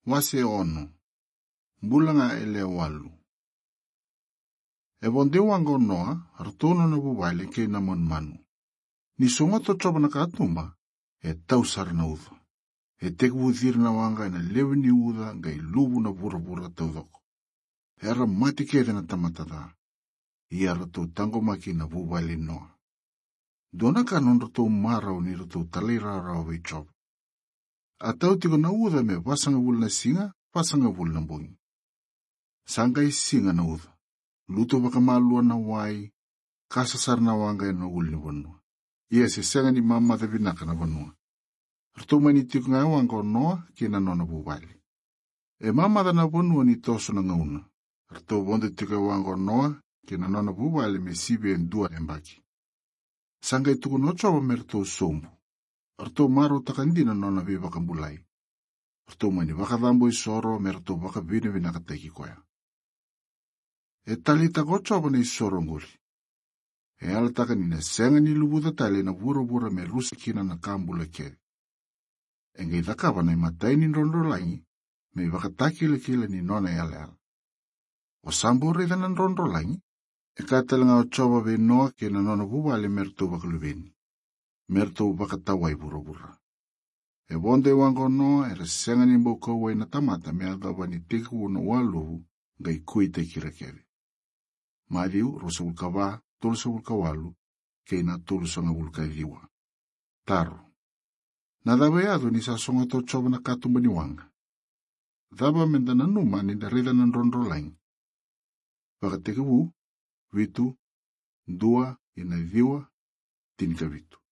wase ono, mbulanga ele walu. E bonde wango noa, artono na bubali ke na manu. Ni songa to choba na katumba, e tausar na udo. E tekbudir na wanga na lewe ni uda ngai lubu na bura taudoko. Era mati kere na tamatada. Ia rato tango maki na bubali noa. Dona ka non rato marau ni rato talira rawe chob. Atau tiko na uda me pasanga bul na singa, pasanga bul na bongi. Sangai singa na uda. Luto baka malua na wai, kasasar na wanga na ul ni banua. Ia se senga ni mama te binaka na banua. Rato mani tiko ngai wanga noa kina nona bubali. E mama na banua ni toso na ngauna. Rato bonde tiko wanga noa kina nona bubali me sibe endua embaki. Sangai tuku no choba merto sombu. Rato maro takandina nona be baka bulai. Rato mani baka dambo isoro merto baka bine binaka teki koya. E talita ko choba na isoro nguri. E alataka ni na senga ni lubuta tali na bura me rusa kina na kambula ke. E ngai takaba na imatai ni rondo langi, me baka takile kila ni nona yale. O sambo rida na rondo langi, e katalanga o choba be noa ke na nona bubali merto baka lubeni. Merto baka tawai bura. E bonde wango noa e senga ni mboko wai na tamata me adaba ni teku na waluhu ngai kui te kirakere. Mariu rosa ulkawa, tulusa ulkawalu, kei na tulusa nga ulkairiwa. Taro. Nadabayado ni sa songa to choba na katumba ni wanga. Daba menda na numa ni darida na rondo laing. Baka tekewu, vitu, dua, ina viwa, tinika vitu.